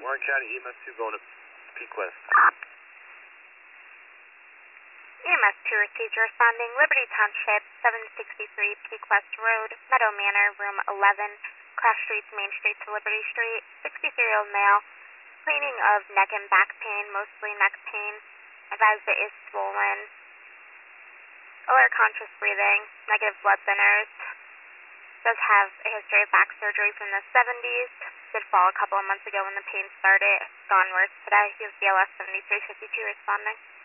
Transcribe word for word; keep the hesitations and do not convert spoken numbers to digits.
Warren County E M S two going to Peak West. E M S two received responding Liberty Township, seven sixty-three Peak West Road, Meadow Manor, room eleven, cross streets Main Street to Liberty Street, sixty-three-year-old male, complaining of neck and back pain, mostly neck pain, advised it is swollen, alert conscious breathing, negative blood thinners, does have a history of back surgery from the seventies, did fall a couple of months ago when the pain started, gone worse today. He has B L S seventy-three fifty-two responding.